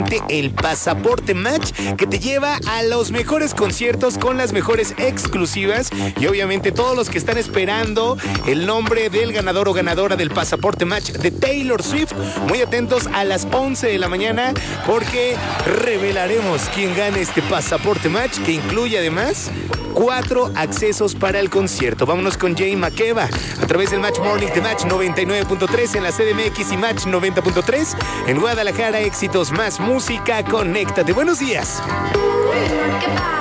directamente el Pasaporte Match, que te lleva a los mejores conciertos con las mejores exclusivas y obviamente todos los que están esperando el nombre del ganador o ganadora del Pasaporte Match de Taylor Swift. Muy atentos a las 11 de la mañana porque revelaremos quién gana este Pasaporte Match, que incluye además 4 accesos para el concierto. Vámonos con Jane Makeba a través del Match Morning de Match 99.3 en la CDMX y Match 90.3 en Guadalajara. Éxitos más música, conéctate. Buenos días.